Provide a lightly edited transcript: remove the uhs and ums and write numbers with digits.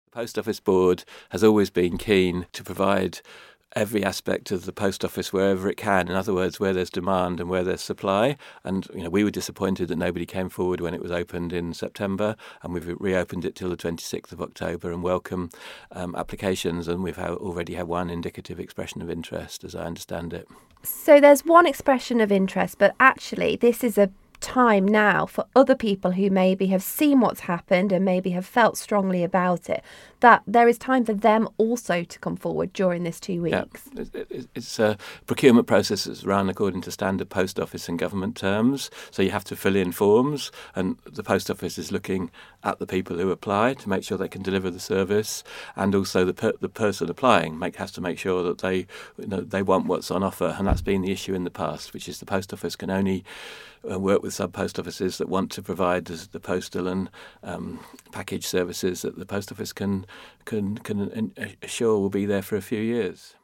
The Post Office Board has always been keen to provide every aspect of the post office wherever it can. In other words, where there's demand and where there's supply. And we were disappointed that nobody came forward when it was opened in September, and we've reopened it till the 26th of October and welcome applications. And we've already had one indicative expression of interest, as I understand it. So there's one expression of interest, but actually this is a time now for other people who maybe have seen what's happened and maybe have felt strongly about it, that there is time for them also to come forward during this 2 weeks. Yeah. It's a procurement process that's run according to standard post office and government terms, so you have to fill in forms, and the post office is looking at the people who apply to make sure they can deliver the service, and also the person applying has to make sure that they want what's on offer. And that's been the issue in the past, which is the post office can only work with sub-post offices that want to provide the postal and package services that the post office can assure will be there for a few years.